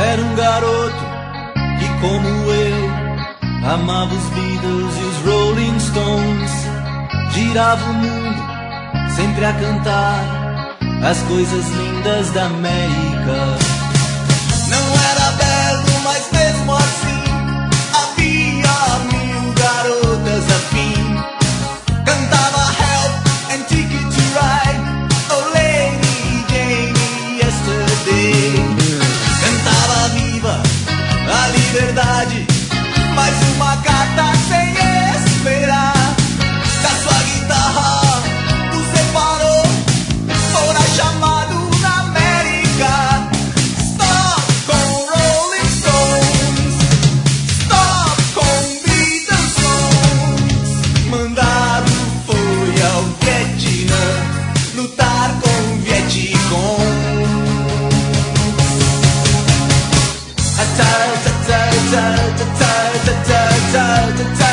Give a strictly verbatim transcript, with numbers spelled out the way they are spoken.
Era um garoto que, como eu, amava os Beatles e os Rolling Stones. Girava o mundo sempre a cantar as coisas lindas da América. Não era belo, mas mesmo assim havia mil garotas afim. Cantava Help and Ticket to Ride, Oh Lady Jane Yesterday. Cantava Viva a Liberdade, mais uma carta sem esperar. Da sua guitarra o separou, fora chamado na América. Stop com Rolling Stones, stop com Beatles Songs. Mandado foi ao Vietnã lutar com o Vietcong. Ta ta ta ta ta ta ta ta ta ta.